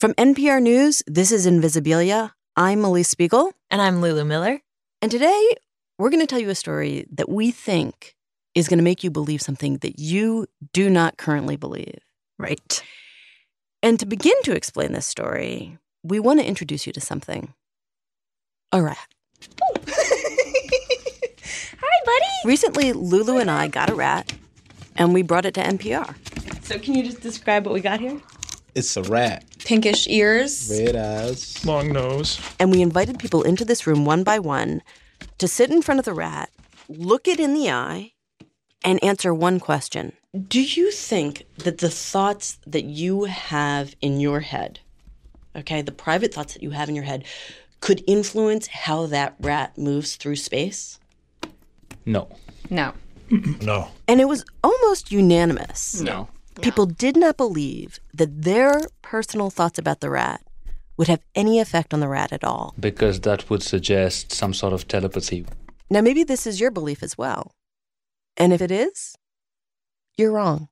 From NPR News, this is Invisibilia. I'm Elise Spiegel. And I'm Lulu Miller. And today, we're going to tell you a story that we think is going to make you believe something that you do not currently believe. Right. And to begin to explain this story, we want to introduce you to something. A rat. Hi, buddy. Recently, Lulu and I got a rat, and we brought it to NPR. So can you just describe what we got here? It's a rat. Pinkish ears. Red eyes. Long nose. And we invited people into this room one by one to sit in front of the rat, look it in the eye, and answer one question. Do you think that the thoughts that you have in your head, okay, the private thoughts that you have in your head, could influence how that rat moves through space? No. No. No. And it was almost unanimous. No. People did not believe that their personal thoughts about the rat would have any effect on the rat at all. Because that would suggest some sort of telepathy. Now, maybe this is your belief as well. And if it is, you're wrong.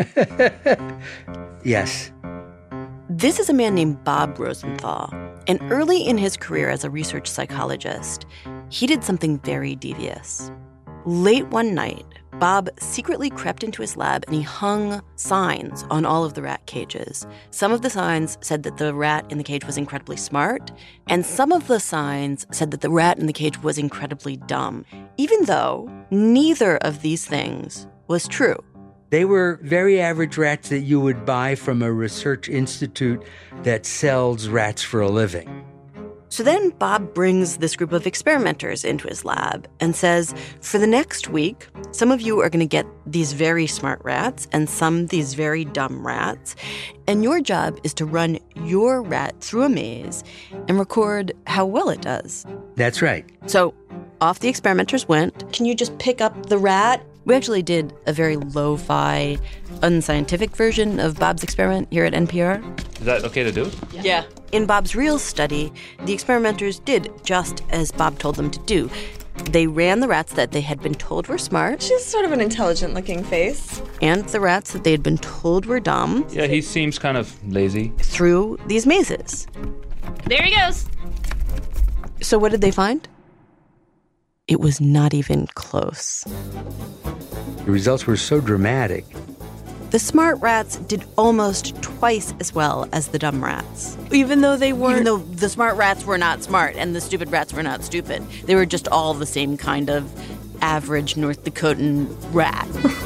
Yes. This is a man named Bob Rosenthal. And early in his career as a research psychologist, he did something very devious. Late one night, Bob secretly crept into his lab and he hung signs on all of the rat cages. Some of the signs said that the rat in the cage was incredibly smart, and some of the signs said that the rat in the cage was incredibly dumb, even though neither of these things was true. They were very average rats that you would buy from a research institute that sells rats for a living. So then Bob brings this group of experimenters into his lab and says, for the next week, some of you are going to get these very smart rats and some these very dumb rats. And your job is to run your rat through a maze and record how well it does. That's right. So off the experimenters went. Can you just pick up the rat? We actually did a very lo-fi, unscientific version of Bob's experiment here at NPR. Is that okay to do? Yeah. In Bob's real study, the experimenters did just as Bob told them to do. They ran the rats that they had been told were smart. She has sort of an intelligent-looking face. And the rats that they had been told were dumb. Yeah, he seems kind of lazy. Through these mazes. There he goes. So what did they find? It was not even close. The results were so dramatic. The smart rats did almost twice as well as the dumb rats. Even though they weren't. Even though the smart rats were not smart and the stupid rats were not stupid. They were just all the same kind of average North Dakotan rat.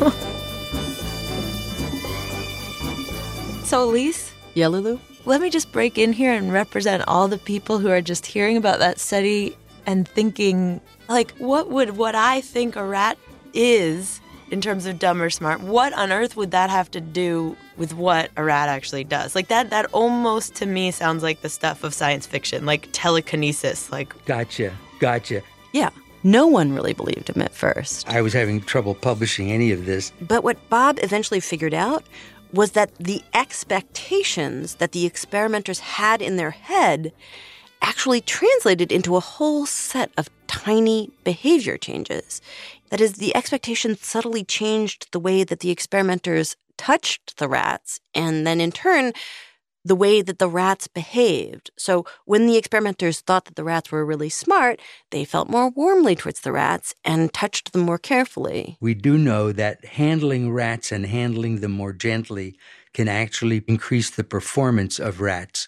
So, Elise? Yeah, Lulu? Let me just break in here and represent all the people who are just hearing about that study and thinking, like, what I think a rat is in terms of dumb or smart, what on earth would that have to do with what a rat actually does? Like, that almost, to me, sounds like the stuff of science fiction, like telekinesis, like... Gotcha. Yeah, no one really believed him at first. I was having trouble publishing any of this. But what Bob eventually figured out was that the expectations that the experimenters had in their head actually translated into a whole set of tiny behavior changes. That is, the expectations subtly changed the way that the experimenters touched the rats, and then in turn, the way that the rats behaved. So when the experimenters thought that the rats were really smart, they felt more warmly towards the rats and touched them more carefully. We do know that handling rats and handling them more gently can actually increase the performance of rats.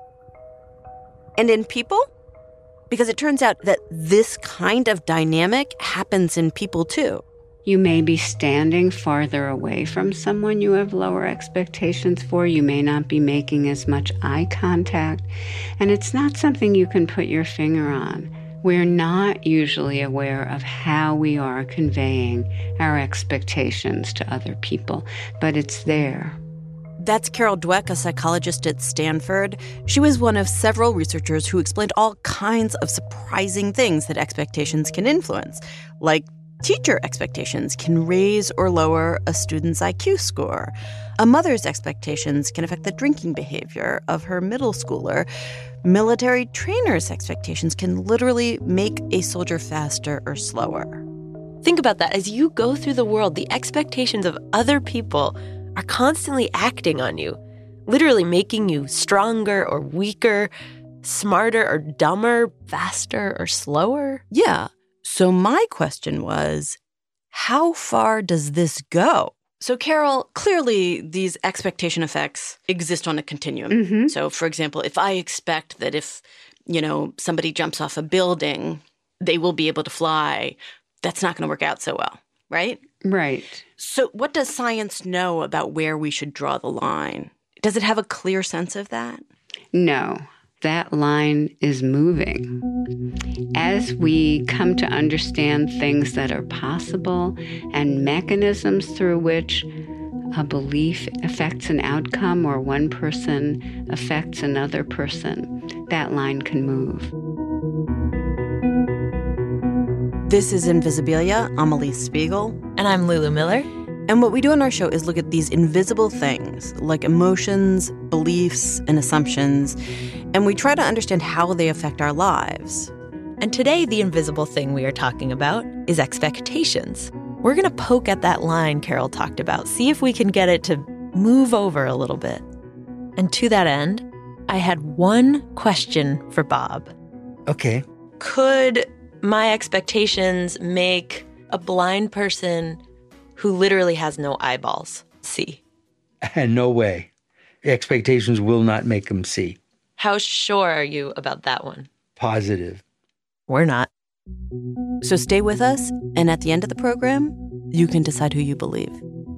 And in people? Because it turns out that this kind of dynamic happens in people too. You may be standing farther away from someone you have lower expectations for. You may not be making as much eye contact. And it's not something you can put your finger on. We're not usually aware of how we are conveying our expectations to other people, but it's there. That's Carol Dweck, a psychologist at Stanford. She was one of several researchers who explained all kinds of surprising things that expectations can influence, like teacher expectations can raise or lower a student's IQ score. A mother's expectations can affect the drinking behavior of her middle schooler. Military trainers' expectations can literally make a soldier faster or slower. Think about that. As you go through the world, the expectations of other people are constantly acting on you. literally making you stronger or weaker, smarter or dumber, faster or slower? Yeah. So my question was, how far does this go? So, Carol, clearly these expectation effects exist on a continuum. Mm-hmm. So, for example, if I expect that if, somebody jumps off a building, they will be able to fly, that's not going to work out so well, right? Right. So what does science know about where we should draw the line? Does it have a clear sense of that? No, that line is moving. As we come to understand things that are possible and mechanisms through which a belief affects an outcome or one person affects another person, that line can move. This is Invisibilia. I'm Elise Spiegel. And I'm Lulu Miller. And what we do on our show is look at these invisible things like emotions, beliefs, and assumptions, and we try to understand how they affect our lives. And today, the invisible thing we are talking about is expectations. We're going to poke at that line Carol talked about, see if we can get it to move over a little bit. And to that end, I had one question for Bob. Okay. Could my expectations make a blind person who literally has no eyeballs see? No way. Expectations will not make them see. How sure are you about that one? Positive. We're not. So stay with us, and at the end of the program, you can decide who you believe.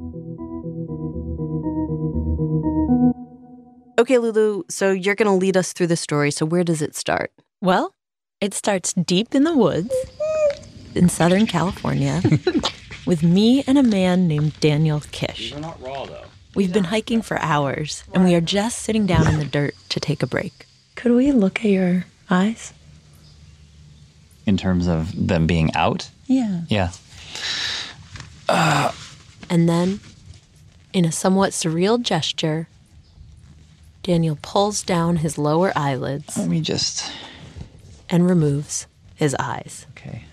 Okay, Lulu, so you're going to lead us through the story. So where does it start? Well, it starts deep in the woods in Southern California with me and a man named Daniel Kish. These are not raw, though. We've been hiking for hours, and we are just sitting down in the dirt to take a break. Could we look at your eyes? In terms of them being out? Yeah. Yeah. And then, in a somewhat surreal gesture, Daniel pulls down his lower eyelids Let me just... and removes his eyes. Okay.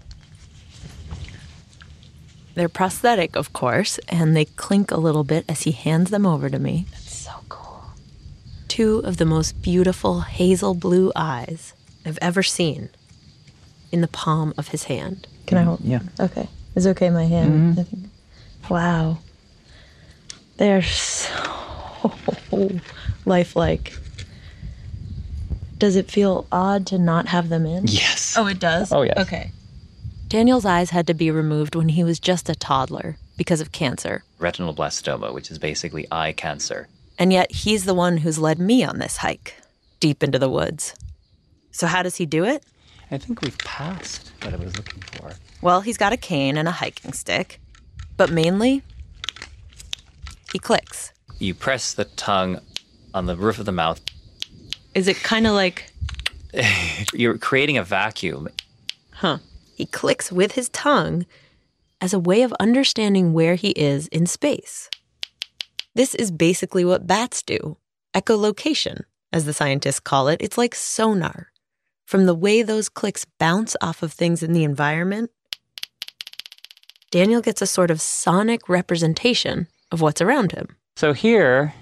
They're prosthetic, of course, and they clink a little bit as he hands them over to me. That's so cool. Two of the most beautiful hazel blue eyes I've ever seen in the palm of his hand. Can I hold? Yeah. Okay. Is it okay, my hand? I think. Wow. They're so lifelike. Does it feel odd to not have them in? Yes. Oh, it does? Oh, yes. Okay. Daniel's eyes had to be removed when he was just a toddler because of cancer. Retinoblastoma, which is basically eye cancer. And yet he's the one who's led me on this hike, deep into the woods. So how does he do it? I think we've passed what I was looking for. Well, he's got a cane and a hiking stick. But mainly, he clicks. You press the tongue on the roof of the mouth. Is it kind of like... You're creating a vacuum. Huh. He clicks with his tongue as a way of understanding where he is in space. This is basically what bats do. Echolocation, as the scientists call it. It's like sonar. From the way those clicks bounce off of things in the environment, Daniel gets a sort of sonic representation of what's around him. So here,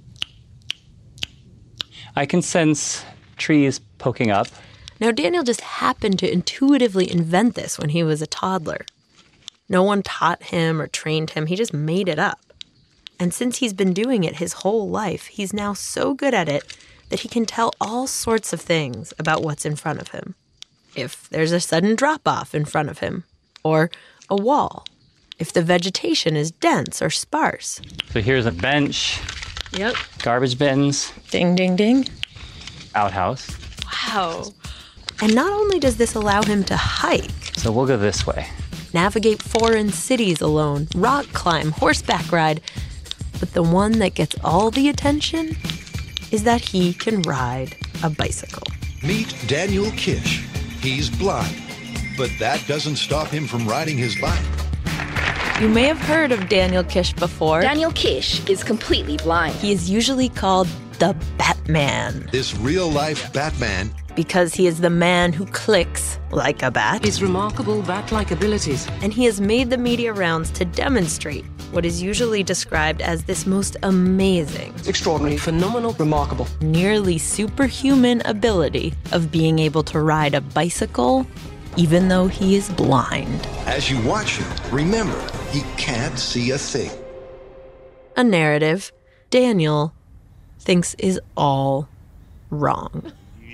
I can sense trees poking up. Now, Daniel just happened to intuitively invent this when he was a toddler. No one taught him or trained him. He just made it up. And since he's been doing it his whole life, he's now so good at it that he can tell all sorts of things about what's in front of him. If there's a sudden drop-off in front of him, or a wall, if the vegetation is dense or sparse. So here's a bench, Yep. garbage bins, Ding, ding, ding. outhouse. Wow. And not only does this allow him to hike, So we'll go this way. navigate foreign cities alone, rock climb, horseback ride, but the one that gets all the attention is that he can ride a bicycle. Meet Daniel Kish. He's blind, but that doesn't stop him from riding his bike. You may have heard of Daniel Kish before. Daniel Kish is completely blind. He is usually called the Batman This real-life Batman because he is the man who clicks like a bat. His remarkable bat-like abilities. And he has made the media rounds to demonstrate what is usually described as this most amazing, extraordinary, phenomenal, remarkable, nearly superhuman ability of being able to ride a bicycle even though he is blind. As you watch him, remember, he can't see a thing. A narrative Daniel thinks is all wrong.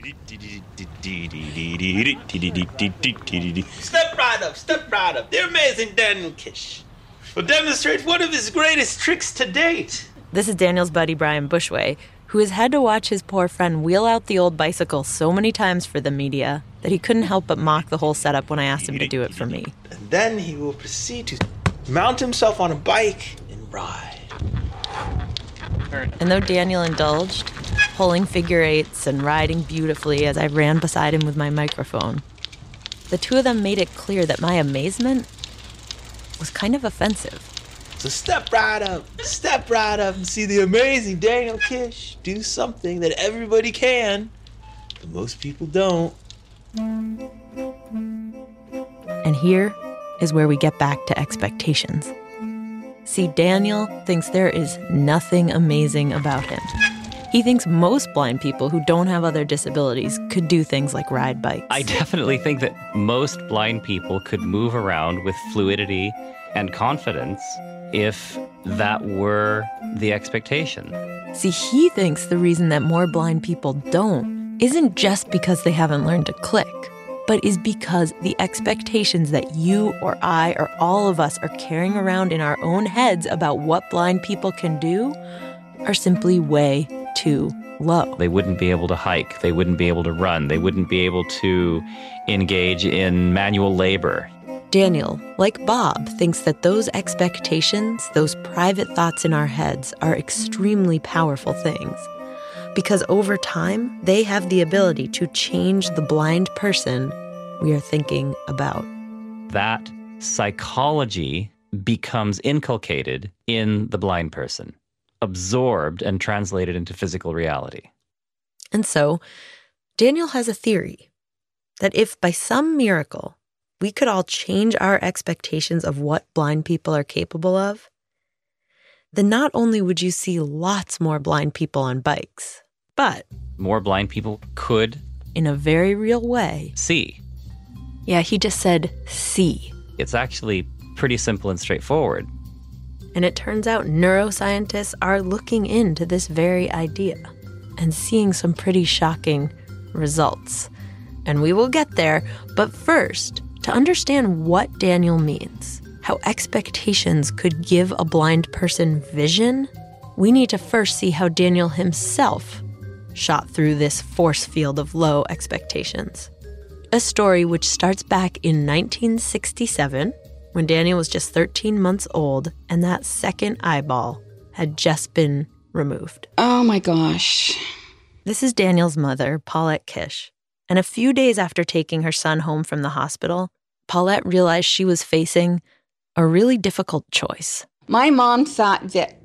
Step right up. The amazing Daniel Kish will demonstrate one of his greatest tricks to date. This is Daniel's buddy Brian Bushway, who has had to watch his poor friend wheel out the old bicycle so many times for the media that he couldn't help but mock the whole setup when I asked him to do it for me. And then he will proceed to mount himself on a bike and ride. And though Daniel indulged, pulling figure eights and riding beautifully as I ran beside him with my microphone, the two of them made it clear that my amazement was kind of offensive. So step right up and see the amazing Daniel Kish do something that everybody can, but most people don't. And here is where we get back to expectations. See, Daniel thinks there is nothing amazing about him. He thinks most blind people who don't have other disabilities could do things like ride bikes. I definitely think that most blind people could move around with fluidity and confidence if that were the expectation. See, he thinks the reason that more blind people don't isn't just because they haven't learned to click, but is because the expectations that you or I or all of us are carrying around in our own heads about what blind people can do are simply way too low. They wouldn't be able to hike. They wouldn't be able to run. They wouldn't be able to engage in manual labor. Daniel, like Bob, thinks that those expectations, those private thoughts in our heads, are extremely powerful things. Because over time, they have the ability to change the blind person we are thinking about. That psychology becomes inculcated in the blind person, absorbed and translated into physical reality. And so, Daniel has a theory that if by some miracle we could all change our expectations of what blind people are capable of, then not only would you see lots more blind people on bikes, but more blind people could, in a very real way, see. Yeah, he just said see. It's actually pretty simple and straightforward. And it turns out neuroscientists are looking into this very idea and seeing some pretty shocking results. And we will get there, but first, to understand what Daniel means, how expectations could give a blind person vision, we need to first see how Daniel himself shot through this force field of low expectations. A story which starts back in 1967, when Daniel was just 13 months old and that second eyeball had just been removed. Oh my gosh. This is Daniel's mother, Paulette Kish. And a few days after taking her son home from the hospital, Paulette realized she was facing a really difficult choice. My mom thought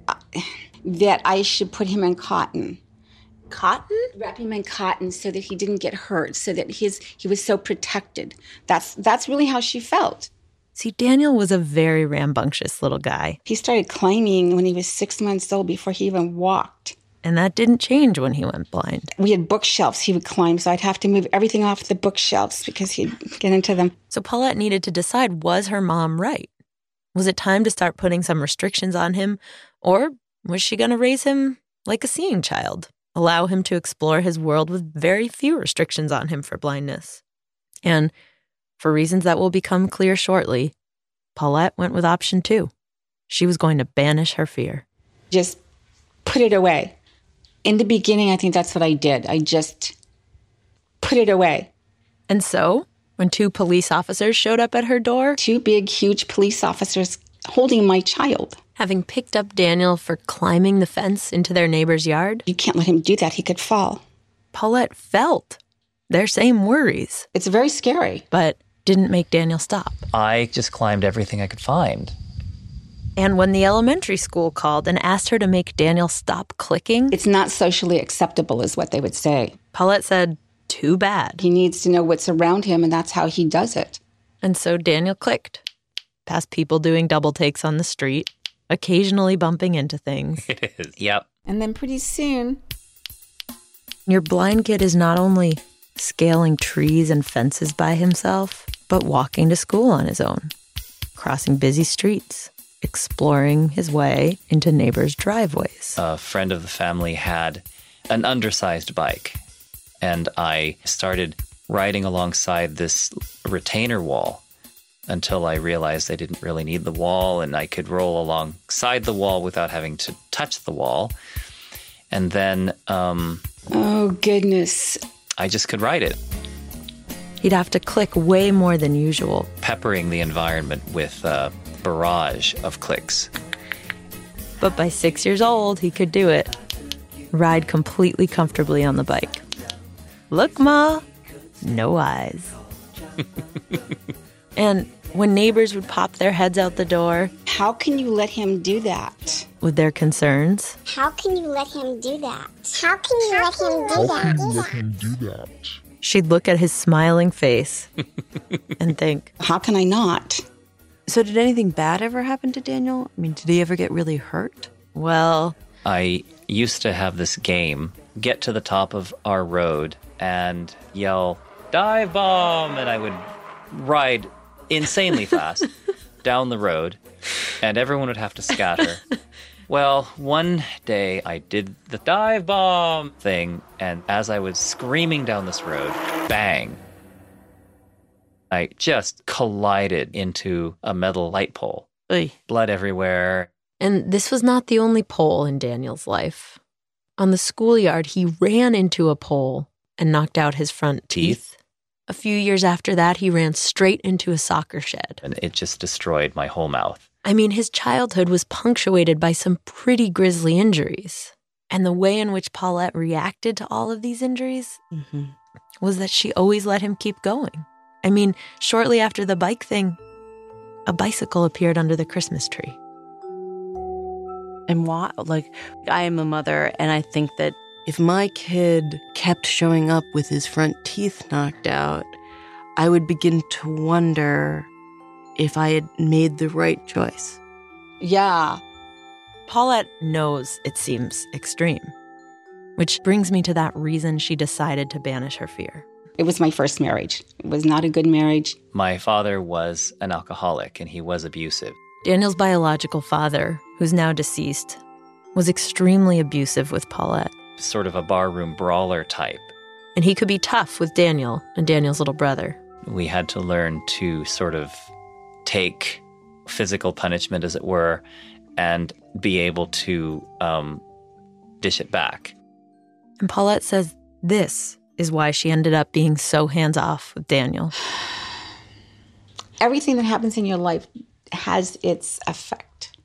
that I should put him in cotton. Cotton? Wrap him in cotton so that he didn't get hurt, so that he was so protected. That's really how she felt. See, Daniel was a very rambunctious little guy. He started climbing when he was 6 months old before he even walked. And that didn't change when he went blind. We had bookshelves he would climb, so I'd have to move everything off the bookshelves because he'd get into them. So Paulette needed to decide, was her mom right? Was it time to start putting some restrictions on him? Or was she going to raise him like a seeing child? Allow him to explore his world with very few restrictions on him for blindness? And for reasons that will become clear shortly, Paulette went with option 2. She was going to banish her fear. Just put it away. In the beginning, I think that's what I did. I just put it away. And so, when 2 police officers showed up at her door, 2 big, huge police officers holding my child, having picked up Daniel for climbing the fence into their neighbor's yard. You can't let him do that. He could fall. Paulette felt their same worries. It's very scary. But didn't make Daniel stop. I just climbed everything I could find. And when the elementary school called and asked her to make Daniel stop clicking, it's not socially acceptable is what they would say. Paulette said, too bad. He needs to know what's around him, and that's how he does it. And so Daniel clicked, past people doing double takes on the street, occasionally bumping into things. It is. Yep. And then pretty soon, Your blind kid is not only scaling trees and fences by himself, but walking to school on his own, crossing busy streets, exploring his way into neighbors' driveways. A friend of the family had an undersized bike, and I started riding alongside this retainer wall until I realized I didn't really need the wall and I could roll alongside the wall without having to touch the wall. And then oh goodness, I just could ride it, He'd have to click way more than usual. peppering the environment with a barrage of clicks. But by 6 years old, he could do it. Ride completely comfortably on the bike. Look, Ma, no eyes. And when neighbors would pop their heads out the door how can you let him do that? with their concerns, How can you let him do that? How can you let him do that? she'd look at his smiling face and think, How can I not? So did anything bad ever happen to Daniel? I mean, did he ever get really hurt? well, I used to have this game, get to the top of our road and yell, "Dive bomb!" And I would ride insanely fast down the road, and everyone would have to scatter. Well, one day I did the dive bomb thing, and as I was screaming down this road, bang, I just collided into a metal light pole. Oy. Blood everywhere. And this was not the only pole in Daniel's life. On the schoolyard, he ran into a pole and knocked out his front teeth. A few years after that, he ran straight into a soccer shed. And it just destroyed my whole mouth. I mean, his childhood was punctuated by some pretty grisly injuries. And the way in which Paulette reacted to all of these injuries was that she always let him keep going. I mean, shortly after the bike thing, a bicycle appeared under the Christmas tree. And why? Like, I am a mother, and I think that if my kid kept showing up with his front teeth knocked out, I would begin to wonder if I had made the right choice. Yeah. Paulette knows it seems extreme, which brings me to that reason she decided to banish her fear. It was my first marriage. It was not a good marriage. My father was an alcoholic, and he was abusive. Daniel's biological father, who's now deceased, was extremely abusive with Paulette. Sort of a barroom brawler type. And he could be tough with Daniel and Daniel's little brother. We had to learn to sort of take physical punishment, as it were, and be able to dish it back. And Paulette says this is why she ended up being so hands-off with Daniel. Everything that happens in your life has its effect.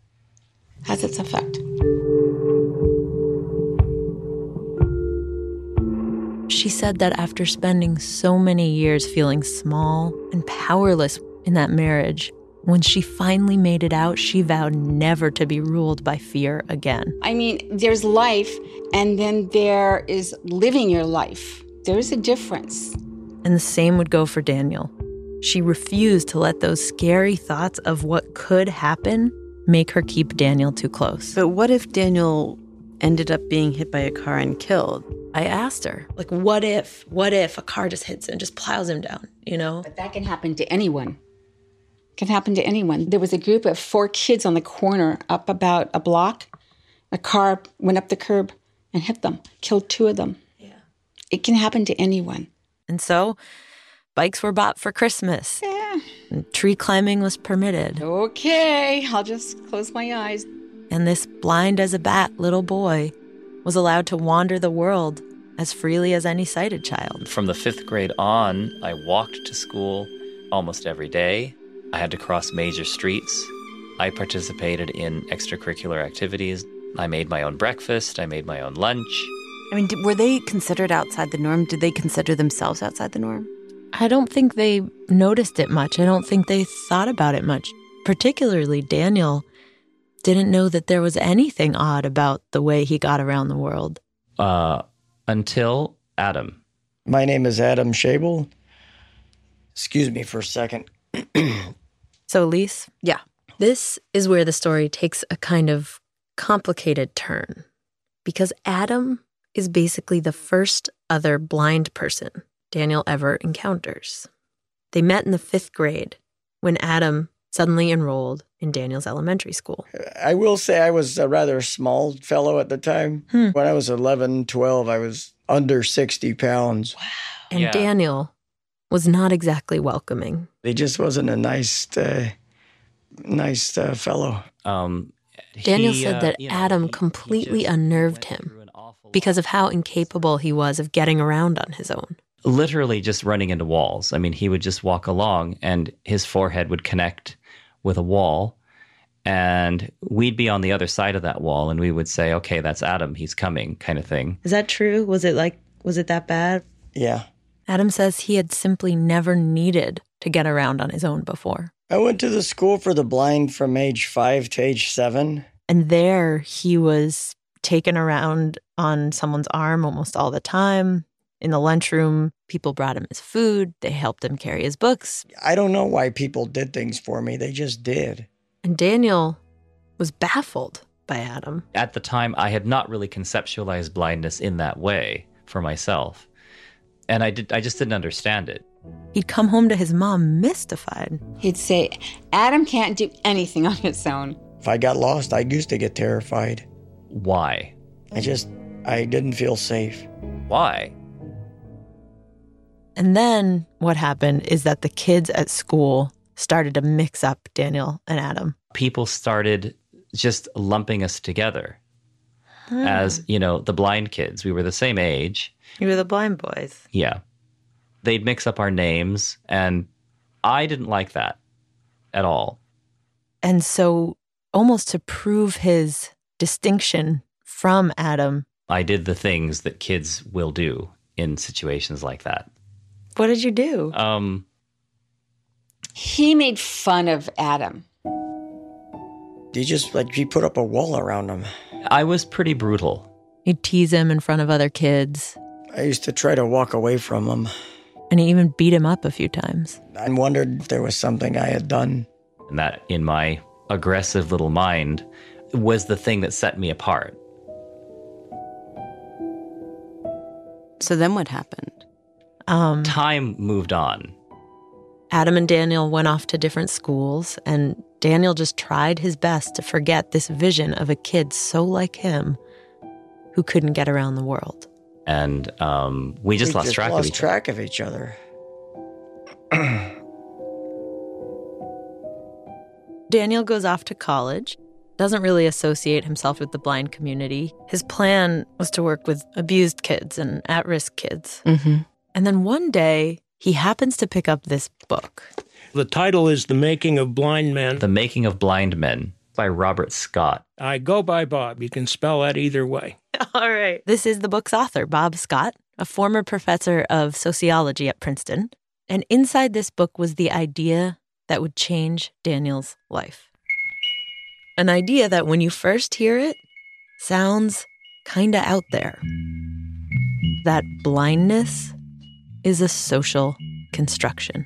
She said that after spending so many years feeling small and powerless in that marriage, when she finally made it out, she vowed never to be ruled by fear again. I mean, there's life, and then there is living your life. There's a difference. And the same would go for Daniel. She refused to let those scary thoughts of what could happen make her keep Daniel too close. But what if Daniel ended up being hit by a car and killed? I asked her, like, what if a car just hits him and just plows him down, you know? But that can happen to anyone. Can happen to anyone. There was a group of 4 kids on the corner up about a block. A car went up the curb and hit them, killed 2 of them. Yeah. It can happen to anyone. And so, bikes were bought for Christmas. Yeah. And tree climbing was permitted. Okay, I'll just close my eyes. And this blind as a bat little boy was allowed to wander the world as freely as any sighted child. From the 5th grade on, I walked to school almost every day. I had to cross major streets. I participated in extracurricular activities. I made my own breakfast. I made my own lunch. I mean, were they considered outside the norm? Did they consider themselves outside the norm? I don't think they noticed it much. I don't think they thought about it much. Particularly Daniel didn't know that there was anything odd about the way he got around the world. Until Adam. My name is Adam Schabel. Excuse me for a second. So, Elise? Yeah. This is where the story takes a kind of complicated turn, because Adam is basically the first other blind person Daniel ever encounters. They met in the 5th grade when Adam suddenly enrolled in Daniel's elementary school. I will say I was a rather small fellow at the time. When I was 11, 12, I was under 60 pounds. Wow. And Daniel was not exactly welcoming. He just wasn't a nice fellow. Daniel said that Adam completely unnerved him because of how incapable he was of getting around on his own. Literally just running into walls. I mean, he would just walk along and his forehead would connect with a wall and we'd be on the other side of that wall and we would say, okay, that's Adam, he's coming, kind of thing. Is that true? Was it that bad? Yeah. Adam says he had simply never needed to get around on his own before. I went to the school for the blind from age 5 to age 7. And there he was taken around on someone's arm almost all the time. In the lunchroom, people brought him his food. They helped him carry his books. I don't know why people did things for me. They just did. And Daniel was baffled by Adam. At the time, I had not really conceptualized blindness in that way for myself. And I just didn't understand it. He'd come home to his mom mystified. He'd say, Adam can't do anything on his own. If I got lost, I used to get terrified. Why? I didn't feel safe. Why? And then what happened is that the kids at school started to mix up Daniel and Adam. People started just lumping us together as, the blind kids. We were the same age. You were the blind boys. Yeah. They'd mix up our names, and I didn't like that at all. And so almost to prove his distinction from Adam, I did the things that kids will do in situations like that. What did you do? He made fun of Adam. He put up a wall around him. I was pretty brutal. He'd tease him in front of other kids. I used to try to walk away from him. And he even beat him up a few times. I wondered if there was something I had done. And that, in my aggressive little mind, was the thing that set me apart. So then what happened? Time moved on. Adam and Daniel went off to different schools, and Daniel just tried his best to forget this vision of a kid so like him who couldn't get around the world. And we just lost track of each other. Daniel goes off to college, doesn't really associate himself with the blind community. His plan was to work with abused kids and at-risk kids. Mm-hmm. And then one day, he happens to pick up this book. The title is The Making of Blind Men. The Making of Blind Men by Robert Scott. I go by Bob. You can spell that either way. All right. This is the book's author, Bob Scott, a former professor of sociology at Princeton. And inside this book was the idea that would change Daniel's life. An idea that when you first hear it, sounds kind of out there. That blindness is a social construction.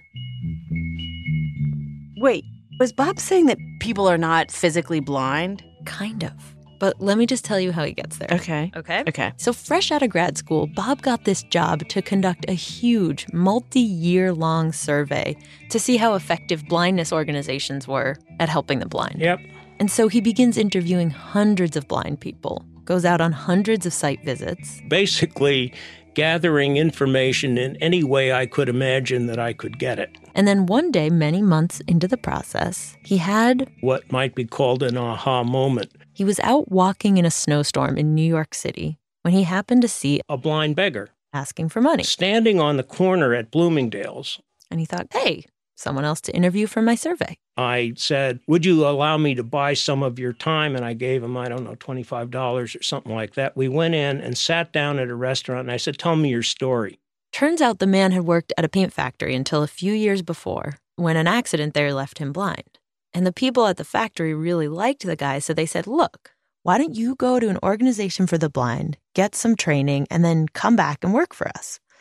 Wait, was Bob saying that people are not physically blind? Kind of. But let me just tell you how he gets there. Okay. So fresh out of grad school, Bob got this job to conduct a huge, multi-year-long survey to see how effective blindness organizations were at helping the blind. Yep. And so he begins interviewing hundreds of blind people, goes out on hundreds of site visits. Basically, gathering information in any way I could imagine that I could get it. And then one day, many months into the process, he had what might be called an aha moment. He was out walking in a snowstorm in New York City when he happened to see a blind beggar asking for money, standing on the corner at Bloomingdale's. And he thought, hey, someone else to interview for my survey. I said, would you allow me to buy some of your time? And I gave him, $25 or something like that. We went in and sat down at a restaurant, and I said, tell me your story. Turns out the man had worked at a paint factory until a few years before, when an accident there left him blind. And the people at the factory really liked the guy, so they said, look, why don't you go to an organization for the blind, get some training, and then come back and work for us?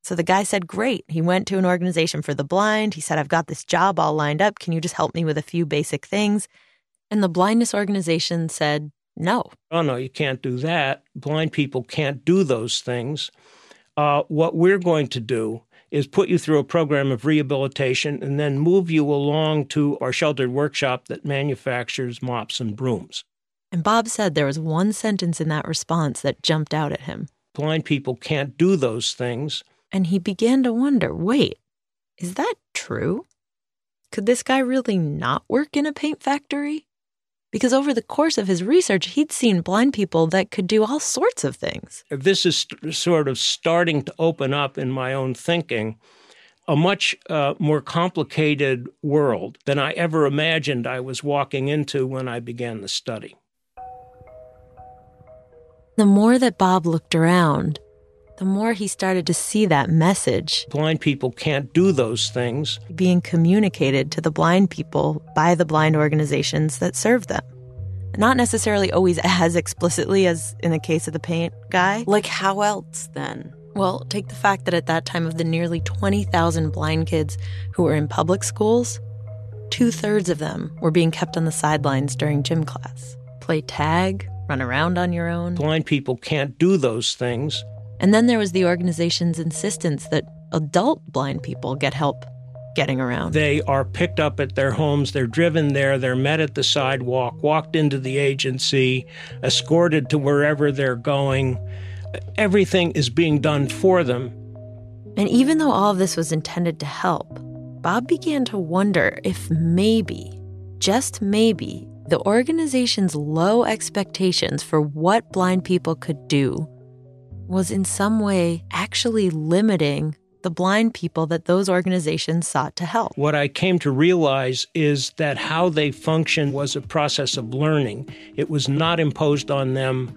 So the guy said, great. He went to an organization for the blind. He said, I've got this job all lined up. Can you just help me with a few basic things? And the blindness organization said, no. Oh, no, you can't do that. Blind people can't do those things. What we're going to do is put you through a program of rehabilitation and then move you along to our sheltered workshop that manufactures mops and brooms. And Bob said there was one sentence in that response that jumped out at him. Blind people can't do those things. And he began to wonder, wait, is that true? Could this guy really not work in a paint factory? Because over the course of his research, he'd seen blind people that could do all sorts of things. This is sort of starting to open up in my own thinking a much more complicated world than I ever imagined I was walking into when I began the study. The more that Bob looked around, the more he started to see that message. Blind people can't do those things. Being communicated to the blind people by the blind organizations that serve them. Not necessarily always as explicitly as in the case of the paint guy. Like how else then? Well, take the fact that at that time of the nearly 20,000 blind kids who were in public schools, 2/3 of them were being kept on the sidelines during gym class. Play tag, run around on your own. Blind people can't do those things. And then there was the organization's insistence that adult blind people get help getting around. They are picked up at their homes, they're driven there, they're met at the sidewalk, walked into the agency, escorted to wherever they're going. Everything is being done for them. And even though all of this was intended to help, Bob began to wonder if maybe, just maybe, the organization's low expectations for what blind people could do was in some way actually limiting the blind people that those organizations sought to help. What I came to realize is that how they function was a process of learning. It was not imposed on them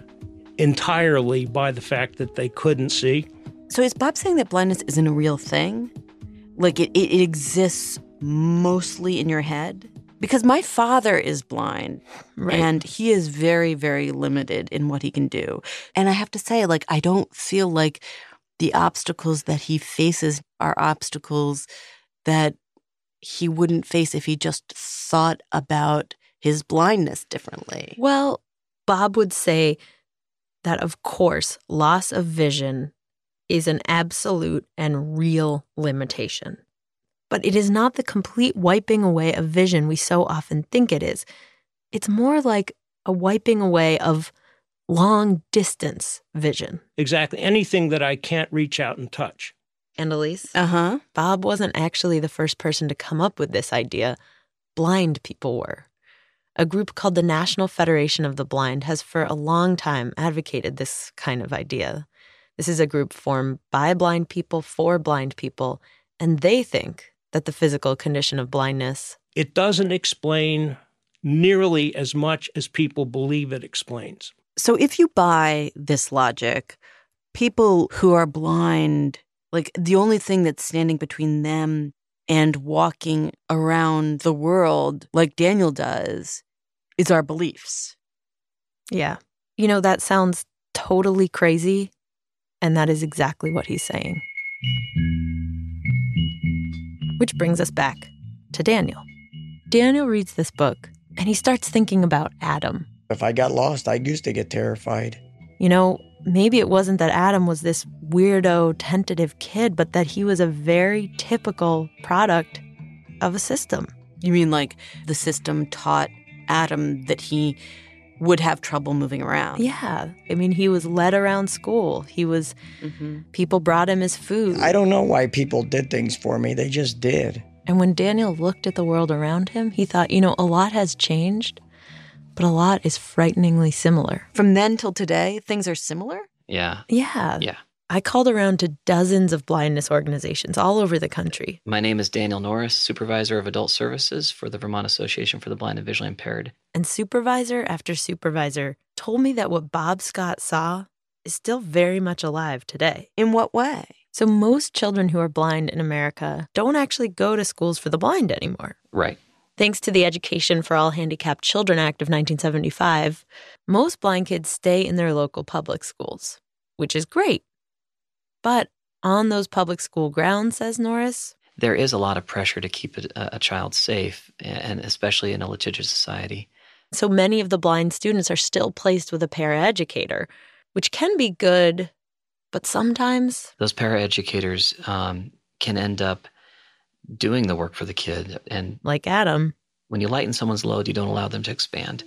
entirely by the fact that they couldn't see. So is Bob saying that blindness isn't a real thing? Like it exists mostly in your head? Because my father is blind, right, and he is very, very limited in what he can do. And I have to say, like, I don't feel like the obstacles that he faces are obstacles that he wouldn't face if he just thought about his blindness differently. Well, Bob would say that, of course, loss of vision is an absolute and real limitation. But it is not the complete wiping away of vision we so often think it is. It's more like a wiping away of long-distance vision. Exactly. Anything that I can't reach out and touch. And Elise? Uh-huh. Bob wasn't actually the first person to come up with this idea. Blind people were. A group called the National Federation of the Blind has for a long time advocated this kind of idea. This is a group formed by blind people for blind people, and they think that the physical condition of blindness, it doesn't explain nearly as much as people believe it explains. So if you buy this logic, people who are blind, like the only thing that's standing between them and walking around the world like Daniel does is our beliefs. Yeah. You know, that sounds totally crazy, and that is exactly what he's saying. Which brings us back to Daniel. Daniel reads this book, and he starts thinking about Adam. If I got lost, I used to get terrified. You know, maybe it wasn't that Adam was this weirdo, tentative kid, but that he was a very typical product of a system. You mean like the system taught Adam that he would have trouble moving around? Yeah. I mean, he was led around school. He was, people brought him his food. I don't know why people did things for me. They just did. And when Daniel looked at the world around him, he thought, you know, a lot has changed, but a lot is frighteningly similar. From then till today, things are similar? Yeah. Yeah. Yeah. I called around to dozens of blindness organizations all over the country. My name is Daniel Norris, Supervisor of Adult Services for the Vermont Association for the Blind and Visually Impaired. And supervisor after supervisor told me that what Bob Scott saw is still very much alive today. In what way? So most children who are blind in America don't actually go to schools for the blind anymore. Right. Thanks to the Education for All Handicapped Children Act of 1975, most blind kids stay in their local public schools, which is great. But on those public school grounds, says Norris. There is a lot of pressure to keep a child safe, and especially in a litigious society. So many of the blind students are still placed with a paraeducator, which can be good, but sometimes those paraeducators can end up doing the work for the kid. And like Adam, when you lighten someone's load, you don't allow them to expand.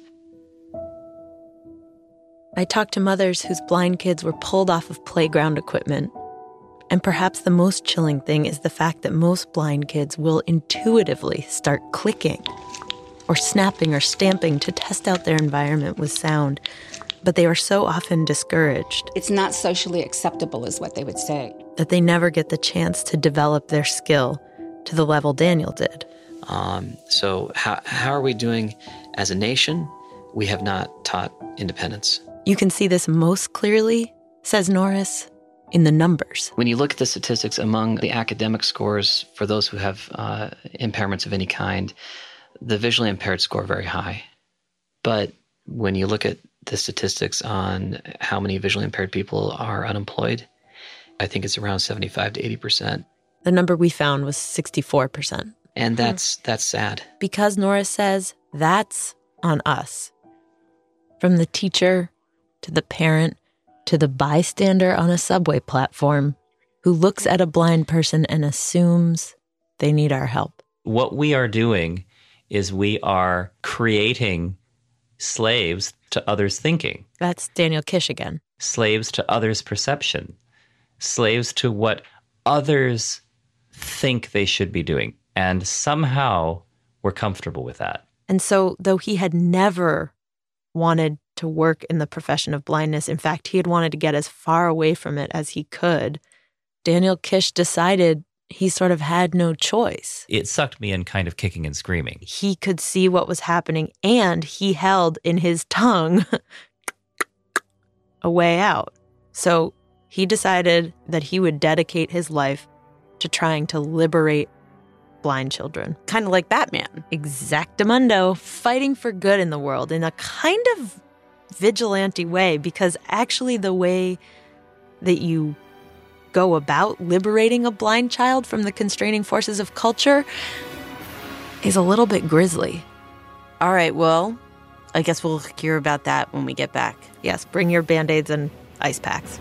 I talked to mothers whose blind kids were pulled off of playground equipment. And perhaps the most chilling thing is the fact that most blind kids will intuitively start clicking or snapping or stamping to test out their environment with sound. But they are so often discouraged. It's not socially acceptable, is what they would say. That they never get the chance to develop their skill to the level Daniel did. So how are we doing as a nation? We have not taught independence. You can see this most clearly, says Norris, in the numbers. When you look at the statistics among the academic scores for those who have impairments of any kind, the visually impaired score very high. But when you look at the statistics on how many visually impaired people are unemployed, I think it's around 75 to 80%. The number we found was 64%. And that's sad. Because Norris says that's on us. From the teacher to the parent to the bystander on a subway platform who looks at a blind person and assumes they need our help. What we are doing is we are creating slaves to others' thinking. That's Daniel Kish again. Slaves to others' perception. Slaves to what others think they should be doing. And somehow we're comfortable with that. And so, though he had never wanted to work in the profession of blindness, in fact, he had wanted to get as far away from it as he could, Daniel Kish decided he sort of had no choice. It sucked me in kind of kicking and screaming. He could see what was happening, and he held in his tongue a way out. So he decided that he would dedicate his life to trying to liberate blind children. Kind of like Batman. Exactamundo, fighting for good in the world in a kind of vigilante way, because actually the way that you go about liberating a blind child from the constraining forces of culture is a little bit grisly. All right, well, I guess we'll hear about that when we get back. Yes, bring your Band-Aids and ice packs.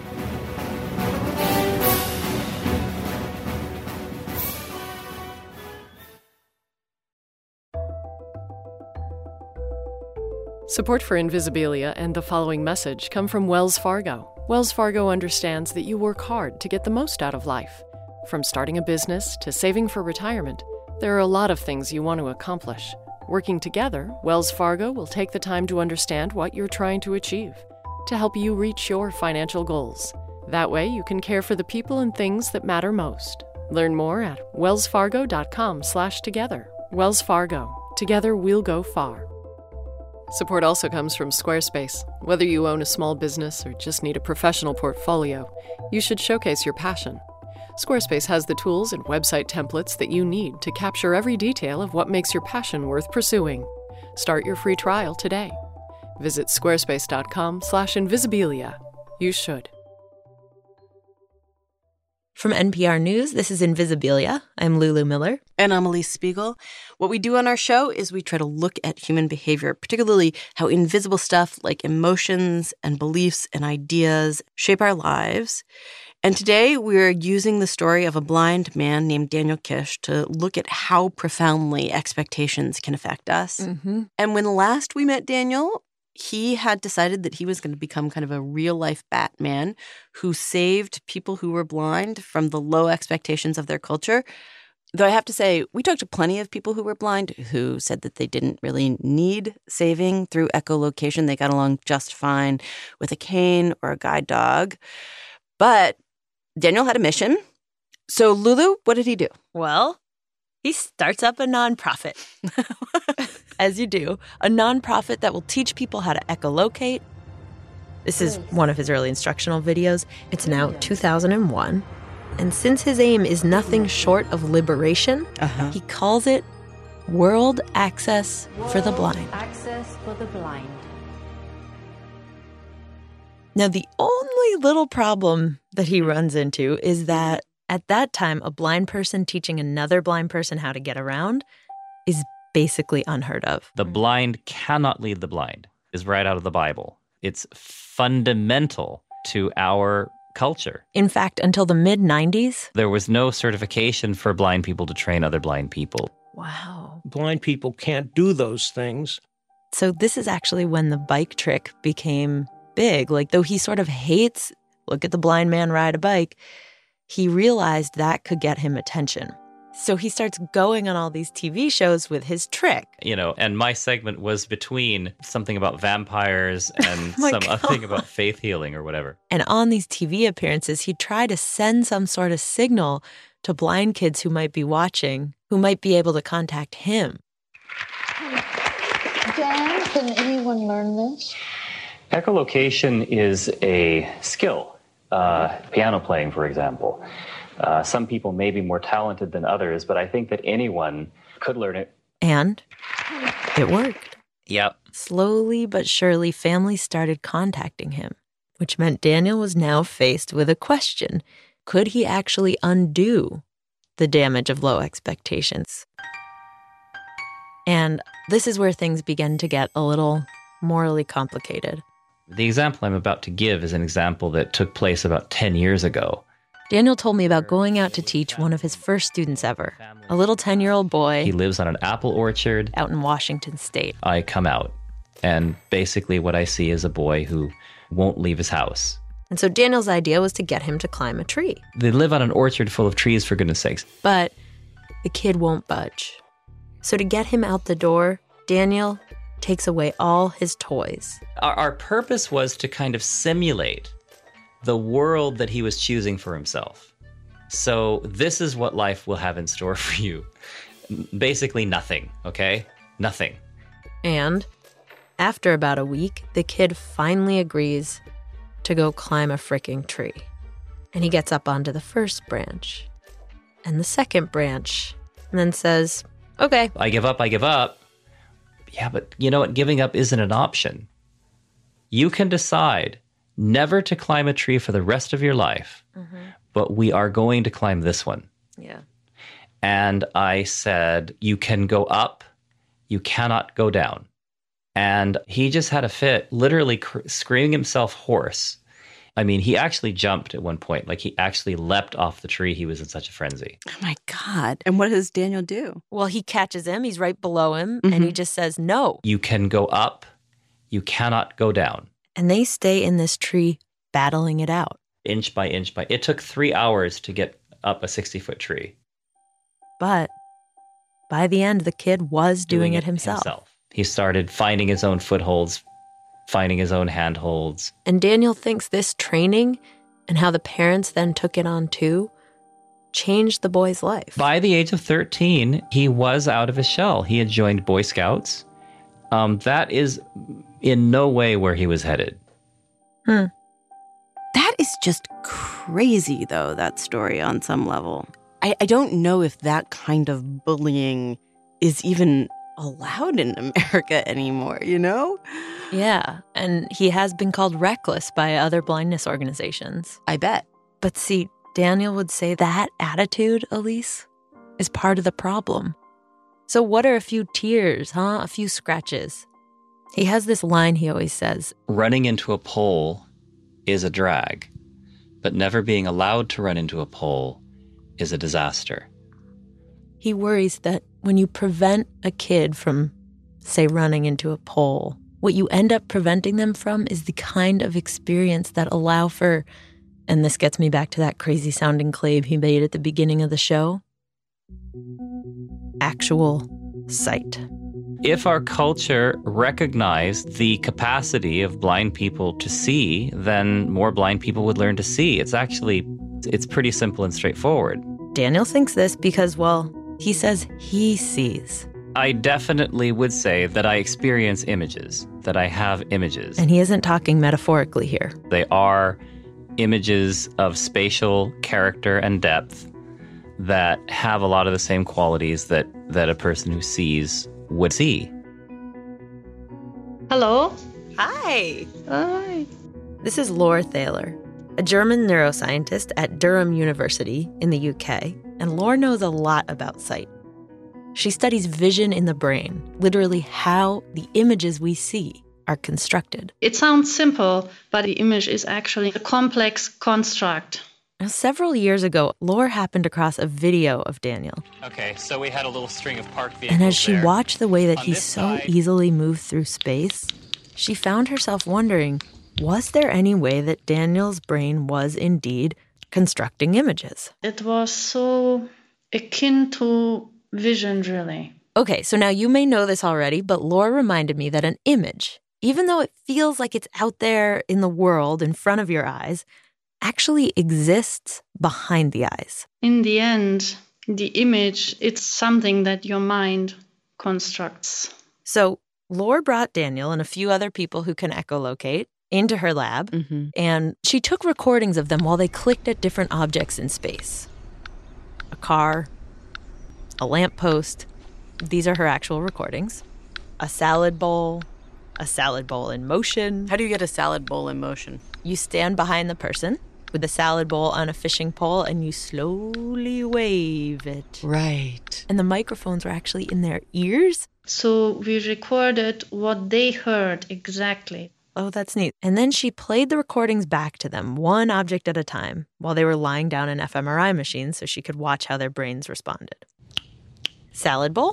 Support for Invisibilia and the following message come from Wells Fargo. Wells Fargo understands that you work hard to get the most out of life. From starting a business to saving for retirement, there are a lot of things you want to accomplish. Working together, Wells Fargo will take the time to understand what you're trying to achieve to help you reach your financial goals. That way, you can care for the people and things that matter most. Learn more at wellsfargo.com/together. Wells Fargo. Together we'll go far. Support also comes from Squarespace. Whether you own a small business or just need a professional portfolio, you should showcase your passion. Squarespace has the tools and website templates that you need to capture every detail of what makes your passion worth pursuing. Start your free trial today. Visit squarespace.com/invisibilia. You should. From NPR News, this is Invisibilia. I'm Lulu Miller. And I'm Elise Spiegel. What we do on our show is we try to look at human behavior, particularly how invisible stuff like emotions and beliefs and ideas shape our lives. And today we're using the story of a blind man named Daniel Kish to look at how profoundly expectations can affect us. Mm-hmm. And when last we met Daniel, he had decided that he was going to become kind of a real-life Batman who saved people who were blind from the low expectations of their culture. Though I have to say, we talked to plenty of people who were blind who said that they didn't really need saving through echolocation. They got along just fine with a cane or a guide dog. But Daniel had a mission. So, Lulu, what did he do? Well, he starts up a nonprofit. As you do, a nonprofit that will teach people how to echolocate. This is one of his early instructional videos. It's now 2001. And since his aim is nothing short of liberation, he calls it World Access for the Blind. Access for the blind. Now, the only little problem that he runs into is that at that time, a blind person teaching another blind person how to get around is basically unheard of. The blind cannot lead the blind is right out of the Bible. It's fundamental to our culture. In fact, until the mid-90s, there was no certification for blind people to train other blind people. Wow. Blind people can't do those things. So this is actually when the bike trick became big. Like, though he sort of hates, look at the blind man ride a bike, he realized that could get him attention. So he starts going on all these TV shows with his trick. And my segment was between something about vampires and other thing about faith healing or whatever. And on these TV appearances, he'd try to send some sort of signal to blind kids who might be watching, who might be able to contact him. Dan, can anyone learn this? Echolocation is a skill. Piano playing, for example. Some people may be more talented than others, but I think that anyone could learn it. And it worked. Yep. Slowly but surely, families started contacting him, which meant Daniel was now faced with a question. Could he actually undo the damage of low expectations? And this is where things begin to get a little morally complicated. The example I'm about to give is an example that took place about 10 years ago. Daniel told me about going out to teach one of his first students ever, a little 10-year-old boy. He lives on an apple orchard out in Washington State. I come out, and basically what I see is a boy who won't leave his house. And so Daniel's idea was to get him to climb a tree. They live on an orchard full of trees, for goodness sakes. But the kid won't budge. So to get him out the door, Daniel takes away all his toys. Our purpose was to kind of simulate the world that he was choosing for himself. So this is what life will have in store for you. Basically nothing, okay? Nothing. And after about a week, the kid finally agrees to go climb a fricking tree. And he gets up onto the first branch and the second branch and then says, okay. I give up. Yeah, but you know what? Giving up isn't an option. You can decide never to climb a tree for the rest of your life, but we are going to climb this one. Yeah. And I said, you can go up, you cannot go down. And he just had a fit, literally screaming himself hoarse. I mean, he actually jumped at one point. Like, he actually leapt off the tree. He was in such a frenzy. Oh, my God. And what does Daniel do? Well, he catches him. He's right below him. And he just says, no. You can go up. You cannot go down. And they stay in this tree battling it out. Inch by inch by. It took 3 hours to get up a 60-foot tree. But by the end, the kid was doing it himself. He started finding his own footholds, finding his own handholds. And Daniel thinks this training and how the parents then took it on too changed the boy's life. By the age of 13, he was out of his shell. He had joined Boy Scouts. That is in no way where he was headed. That is just crazy, though, that story on some level. I don't know if that kind of bullying is even allowed in America anymore, you know? Yeah, and he has been called reckless by other blindness organizations. I bet. But see, Daniel would say that attitude, Elise, is part of the problem. So what are a few tears, huh? A few scratches? He has this line he always says. Running into a pole is a drag, but never being allowed to run into a pole is a disaster. He worries that when you prevent a kid from, say, running into a pole, what you end up preventing them from is the kind of experience that allow for, and this gets me back to that crazy sounding claim he made at the beginning of the show, actual sight. If our culture recognized the capacity of blind people to see, then more blind people would learn to see. It's pretty simple and straightforward. Daniel thinks this because, well, he says he sees. I definitely would say that I experience images, that I have images. And he isn't talking metaphorically here. They are images of spatial character and depth that have a lot of the same qualities that a person who sees would see. Hello? Hi. Hi. This is Laura Thaler. a German neuroscientist at Durham University in the UK, and Laura knows a lot about sight. She studies vision in the brain, literally how the images we see are constructed. It sounds simple, but the image is actually a complex construct. Now, several years ago, Laura happened across a video of Daniel. Okay, so we had a little string of parked vehicles. And as she there. watched the way that On he this so side- easily moved through space, she found herself wondering, was there any way that Daniel's brain was indeed constructing images? It was so akin to vision, really. Okay, so now you may know this already, but Laura reminded me that an image, even though it feels like it's out there in the world in front of your eyes, actually exists behind the eyes. In the end, the image, it's something that your mind constructs. So Laura brought Daniel and a few other people who can echolocate into her lab, and she took recordings of them while they clicked at different objects in space. A car, a lamppost. These are her actual recordings. A salad bowl in motion. How do you get a salad bowl in motion? You stand behind the person with the salad bowl on a fishing pole and you slowly wave it. Right. And the microphones were actually in their ears. So we recorded what they heard exactly. Oh, that's neat. And then she played the recordings back to them, one object at a time, while they were lying down in fMRI machines so she could watch how their brains responded. Salad bowl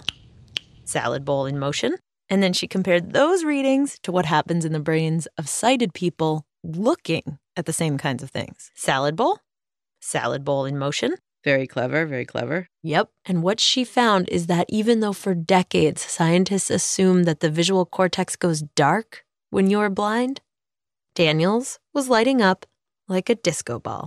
in motion. And then she compared those readings to what happens in the brains of sighted people looking at the same kinds of things. Salad bowl in motion. Very clever, very clever. Yep. And what she found is that even though for decades scientists assumed that the visual cortex goes dark when you're blind, Daniel's was lighting up like a disco ball.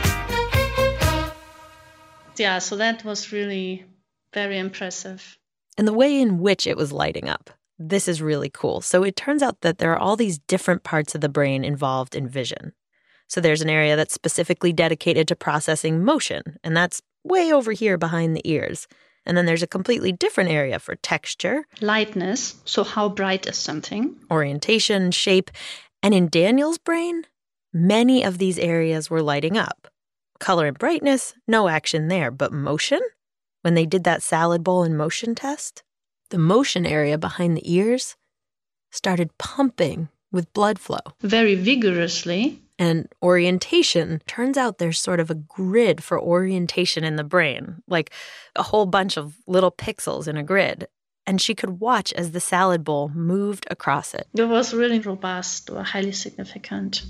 Yeah, so that was really very impressive. And the way in which it was lighting up, this is really cool. So it turns out that there are all these different parts of the brain involved in vision. So there's an area that's specifically dedicated to processing motion, and that's way over here behind the ears. And then there's a completely different area for texture, lightness, so how bright is something, orientation, shape. And in Daniel's brain, many of these areas were lighting up. Color and brightness, no action there, but motion? When they did that salad bowl in motion test, the motion area behind the ears started pumping with blood flow. Very vigorously. And orientation, turns out there's sort of a grid for orientation in the brain, like a whole bunch of little pixels in a grid. And she could watch as the salad bowl moved across it. It was really robust or highly significant.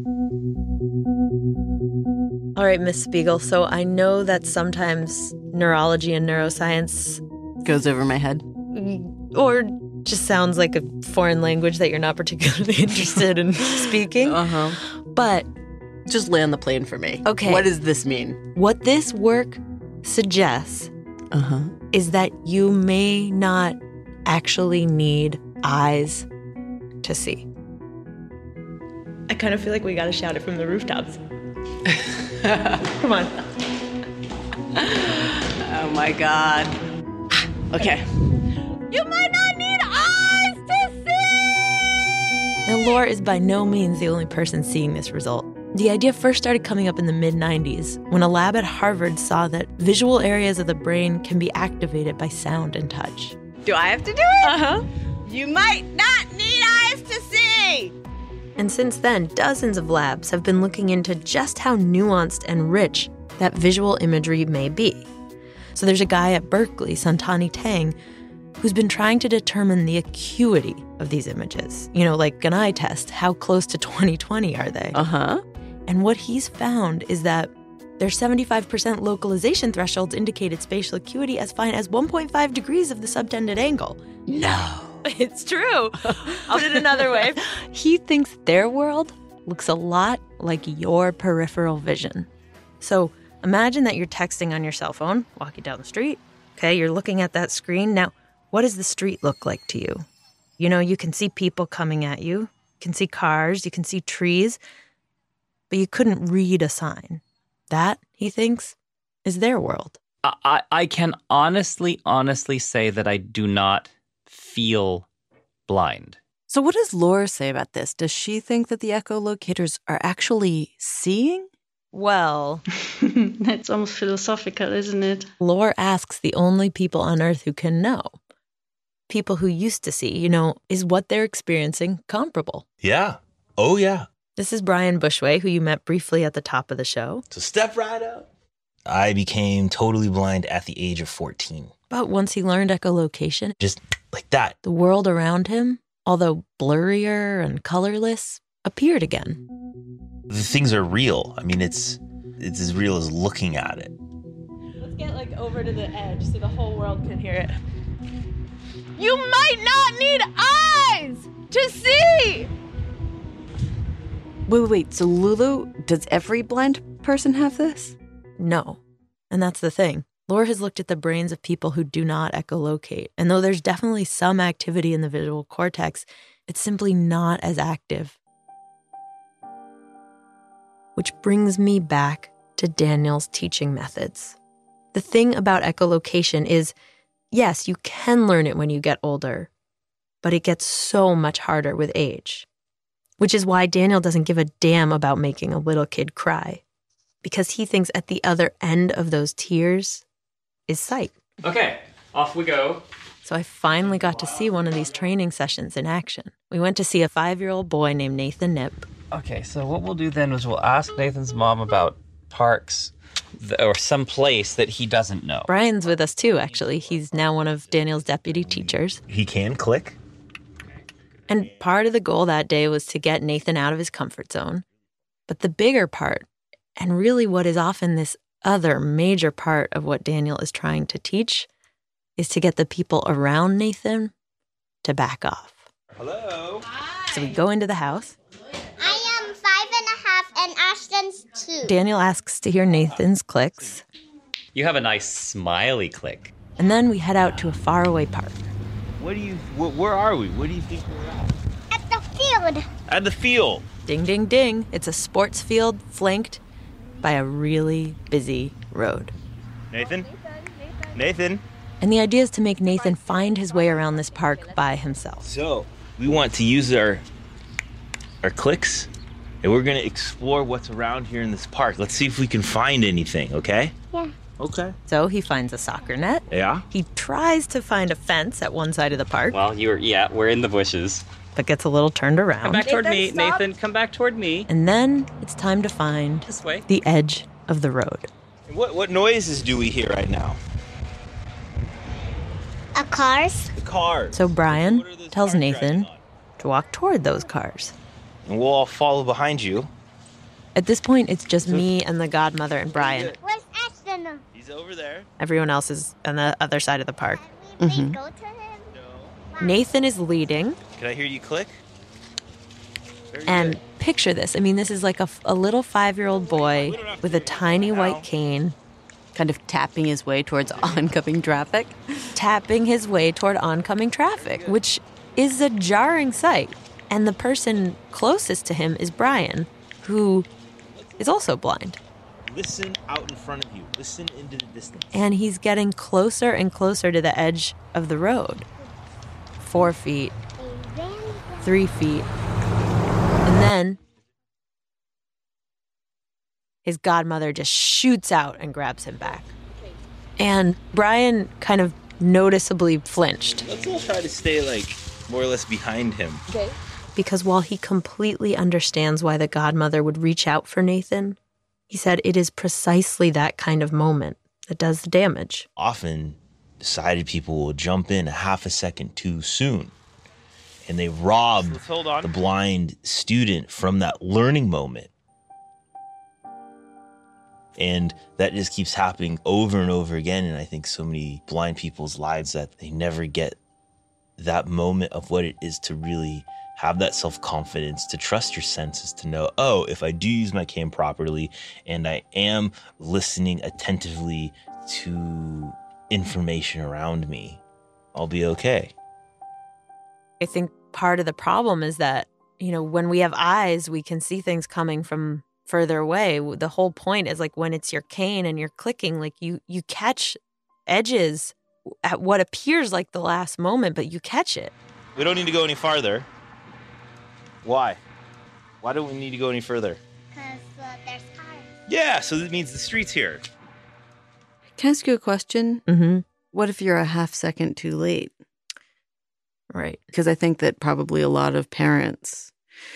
All right, Miss Spiegel, so I know that sometimes neurology and neuroscience goes over my head. Or just sounds like a foreign language that you're not particularly interested in speaking. But just land the plane for me. Okay. What does this mean? What this work suggests is that you may not actually need eyes to see. I kind of feel like we got to shout it from the rooftops. Come on. Oh my God. Okay. You might not need eyes to see! Now, Laura is by no means the only person seeing this result. The idea first started coming up in the mid-90s when a lab at Harvard saw that visual areas of the brain can be activated by sound and touch. Do I have to do it? You might not need eyes to see! And since then, dozens of labs have been looking into just how nuanced and rich that visual imagery may be. So there's a guy at Berkeley, Santani Tang, who's been trying to determine the acuity of these images. You know, like an eye test, how close to 20/20 are they? And what he's found is that their 75% localization thresholds indicated spatial acuity as fine as 1.5 degrees of the subtended angle. No. It's true. I'll put it another way. He thinks their world looks a lot like your peripheral vision. So imagine that you're texting on your cell phone, walking down the street. Okay, you're looking at that screen. Now, what does the street look like to you? You know, you can see people coming at you. You can see cars. You can see trees. But you couldn't read a sign. That, he thinks, is their world. I can honestly say that I do not feel blind. So what does Laura say about this? Does she think that the echolocators are actually seeing? Well, That's almost philosophical, isn't it? Laura asks the only people on Earth who can know. People who used to see, is what they're experiencing comparable? Yeah. Oh, yeah. This is Brian Bushway, who you met briefly at the top of the show. So step right up. I became totally blind at the age of 14. But once he learned echolocation, Just like that. the world around him, although blurrier and colorless, appeared again. The things are real. I mean, it's as real as looking at it. Let's get over to the edge so the whole world can hear it. You might not need eyes to see! Wait. So Lulu, does every blind person have this? No. And that's the thing. Laura has looked at the brains of people who do not echolocate. And though there's definitely some activity in the visual cortex, it's simply not as active. Which brings me back to Daniel's teaching methods. The thing about echolocation is, yes, you can learn it when you get older, but it gets so much harder with age. Which is why Daniel doesn't give a damn about making a little kid cry. Because he thinks at the other end of those tears is sight. Okay, off we go. So I finally got to see one of these training sessions in action. We went to see a 5-year-old boy named Nathan Nip. Okay, so what we'll do then is we'll ask Nathan's mom about parks or some place that he doesn't know. Brian's with us too, actually. He's now one of Daniel's deputy teachers. He can click. And part of the goal that day was to get Nathan out of his comfort zone. But the bigger part, and really what is often this other major part of what Daniel is trying to teach, is to get the people around Nathan to back off. Hello. So we go into the house. I am 5.5 and Ashton's 2. Daniel asks to hear Nathan's clicks. You have a nice smiley click. And then we head out to a faraway park. Where are we? What do you think we're at? At the field. At the field. Ding, ding, ding. It's a sports field flanked by a really busy road. Nathan? And the idea is to make Nathan find his way around this park by himself. So, we want to use our clicks, and we're going to explore what's around here in this park. Let's see if we can find anything, okay? Yeah. Okay. So he finds a soccer net. Yeah? He tries to find a fence at one side of the park. Well, we're in the bushes. But gets a little turned around. Come back toward me, Nathan. Come back toward me. And then it's time to find This way. the edge of the road. What noises do we hear right now? Cars. The cars. So Brian tells Nathan to walk toward those cars. And we'll all follow behind you. At this point, it's just me and the godmother and Brian. Where's Ashton? He's over there. Everyone else is on the other side of the park. Can we please go to him? Nathan is leading. Can I hear you click? Very And good. picture this. I mean, this is like a little 5-year-old boy with a tiny white cane. Kind of tapping his way towards oncoming traffic. Tapping his way toward oncoming traffic, which is a jarring sight. And the person closest to him is Brian, who is also blind. Listen out in front of you. Listen into the distance. And he's getting closer and closer to the edge of the road. 4 feet, 3 feet. And then his godmother just shoots out and grabs him back. And Brian kind of noticeably flinched. Let's all try to stay, more or less behind him. Okay. Because while he completely understands why the godmother would reach out for Nathan, he said it is precisely that kind of moment that does the damage. Often, sighted people will jump in a half a second too soon. And they rob the blind student from that learning moment. And that just keeps happening over and over again. And I think so many blind people's lives that they never get that moment of what it is to really have that self-confidence, to trust your senses, to know, oh, if I do use my cane properly and I am listening attentively to information around me, I'll be okay. I think part of the problem is that, when we have eyes, we can see things coming from further away. The whole point is when it's your cane and you're clicking, you catch edges at what appears like the last moment, but you catch it. We don't need to go any farther. Why? Why don't we need to go any further? Because there's cars. Yeah, so that means the street's here. Can I ask you a question? Mm-hmm. What if you're a half second too late? Right. Because I think that probably a lot of parents,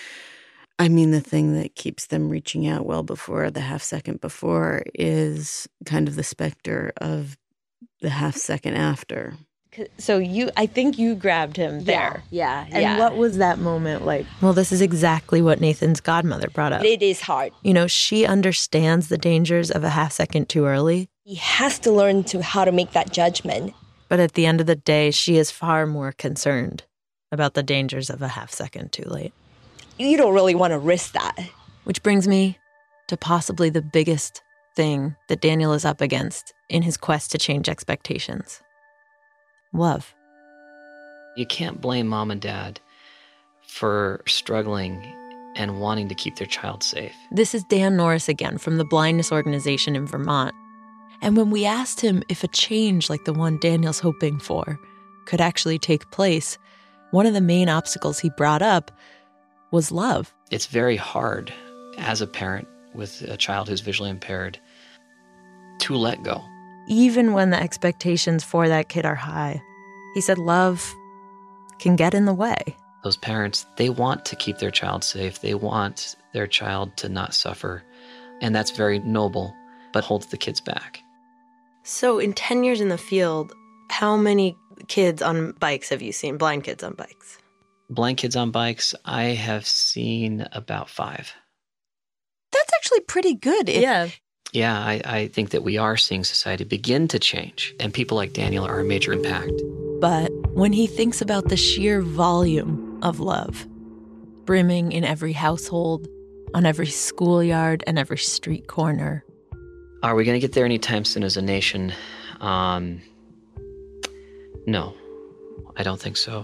the thing that keeps them reaching out well before the half second before is kind of the specter of the half second after. So I think you grabbed him there. Yeah. And what was that moment like? Well, this is exactly what Nathan's godmother brought up. It is hard. She understands the dangers of a half second too early. He has to learn how to make that judgment. But at the end of the day, she is far more concerned about the dangers of a half second too late. You don't really want to risk that. Which brings me to possibly the biggest thing that Daniel is up against in his quest to change expectations. Love. You can't blame mom and dad for struggling and wanting to keep their child safe. This is Dan Norris again from the Blindness Organization in Vermont. And when we asked him if a change like the one Daniel's hoping for could actually take place, one of the main obstacles he brought up was love. It's very hard as a parent with a child who's visually impaired to let go. Even when the expectations for that kid are high, he said love can get in the way. Those parents, they want to keep their child safe. They want their child to not suffer. And that's very noble, but holds the kids back. So in 10 years in the field, how many kids on bikes have you seen? Blind kids on bikes? Blind kids on bikes, I have seen about 5. That's actually pretty good. Yeah, I think that we are seeing society begin to change, and people like Daniel are a major impact. But when he thinks about the sheer volume of love, brimming in every household, on every schoolyard and every street corner. Are we going to get there anytime soon as a nation? No, I don't think so.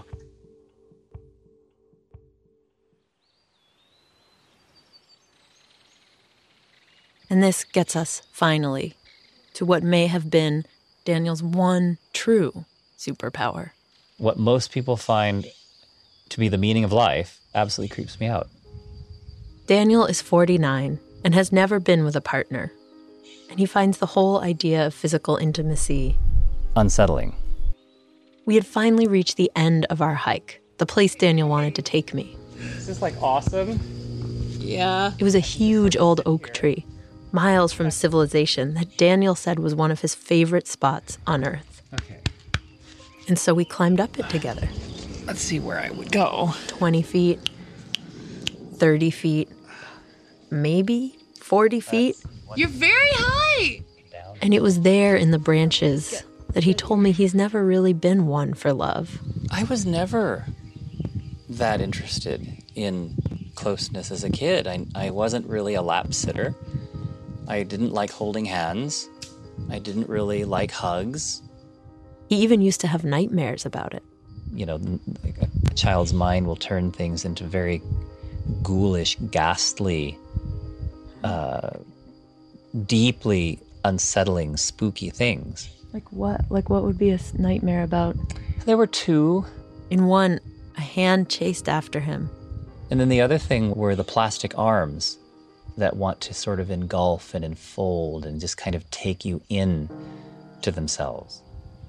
And this gets us, finally, to what may have been Daniel's one true superpower. What most people find to be the meaning of life absolutely creeps me out. Daniel is 49 and has never been with a partner. And he finds the whole idea of physical intimacy unsettling. We had finally reached the end of our hike, the place Daniel wanted to take me. Is this awesome? Yeah. It was a huge old oak tree, miles from civilization, that Daniel said was one of his favorite spots on Earth. Okay. And so we climbed up it together. Let's see where I would go. 20 feet, 30 feet, maybe 40 feet. You're very high! And it was there in the branches that he told me he's never really been one for love. I was never that interested in closeness as a kid. I wasn't really a lap sitter. I didn't like holding hands. I didn't really like hugs. He even used to have nightmares about it. Like a child's mind will turn things into very ghoulish, ghastly, deeply unsettling, spooky things. Like what? Like what would be a nightmare about? There were 2. In one, a hand chased after him. And then the other thing were the plastic arms that want to sort of engulf and enfold and just kind of take you in to themselves.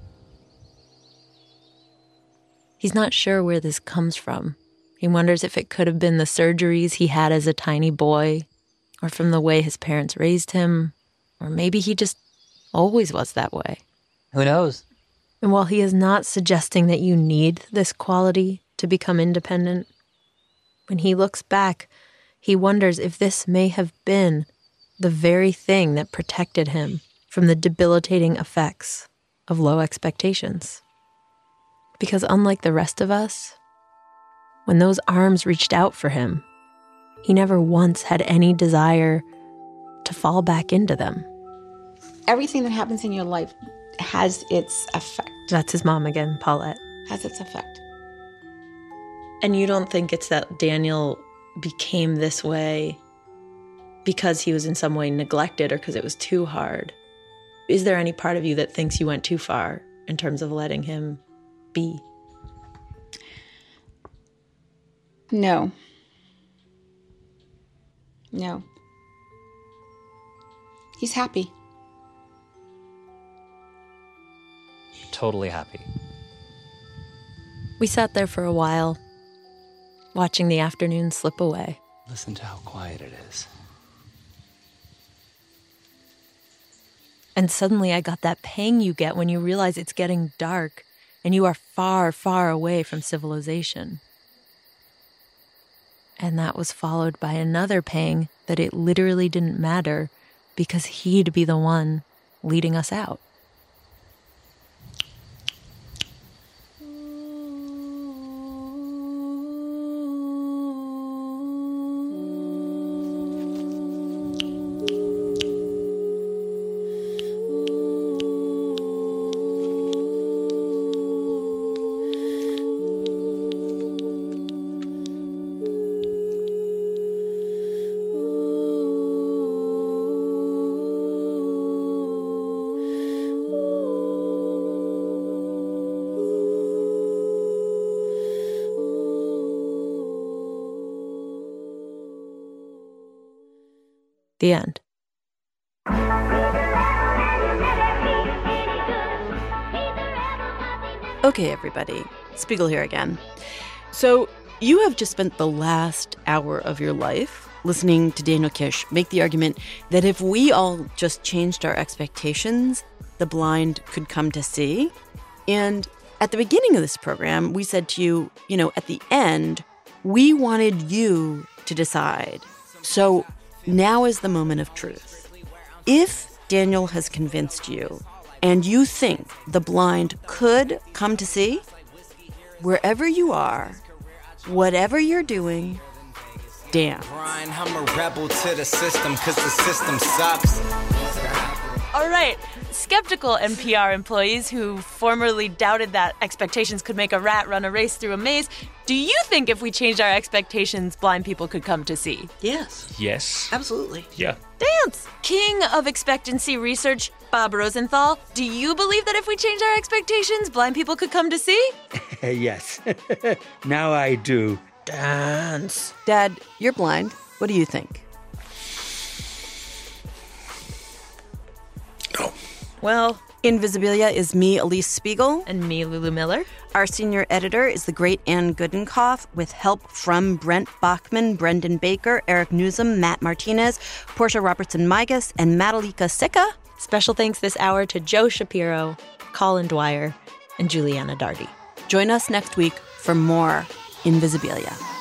He's not sure where this comes from. He wonders if it could have been the surgeries he had as a tiny boy, or from the way his parents raised him, or maybe he just always was that way. Who knows? And while he is not suggesting that you need this quality to become independent, when he looks back, he wonders if this may have been the very thing that protected him from the debilitating effects of low expectations. Because unlike the rest of us, when those arms reached out for him, he never once had any desire to fall back into them. Everything that happens in your life has its effect. That's his mom again, Paulette. Has its effect. And you don't think it's that Daniel became this way because he was in some way neglected or because it was too hard? Is there any part of you that thinks you went too far in terms of letting him be? No. No. He's happy. Totally happy. We sat there for a while, watching the afternoon slip away. Listen to how quiet it is. And suddenly I got that pang you get when you realize it's getting dark and you are far, far away from civilization. And that was followed by another pang that it literally didn't matter because he'd be the one leading us out. The end. Okay, everybody. Spiegel here again. So you have just spent the last hour of your life listening to Daniel Kish make the argument that if we all just changed our expectations, the blind could come to see. And at the beginning of this program, we said to you, at the end, we wanted you to decide. So now is the moment of truth. If Daniel has convinced you and you think the blind could come to see, wherever you are, whatever you're doing, dance. I'm a rebel to the system because the system sucks. All right, skeptical NPR employees who formerly doubted that expectations could make a rat run a race through a maze, do you think if we changed our expectations, blind people could come to see? Yes. Yes. Absolutely. Yeah. Dance! King of expectancy research, Bob Rosenthal, do you believe that if we changed our expectations, blind people could come to see? Yes. Now I do. Dance. Dad, you're blind. What do you think? Well, Invisibilia is me, Elise Spiegel. And me, Lulu Miller. Our senior editor is the great Anne Goodenkoff, with help from Brent Bachman, Brendan Baker, Eric Newsom, Matt Martinez, Portia Robertson-Migas, and Madalika Sika. Special thanks this hour to Joe Shapiro, Colin Dwyer, and Juliana Darty. Join us next week for more Invisibilia.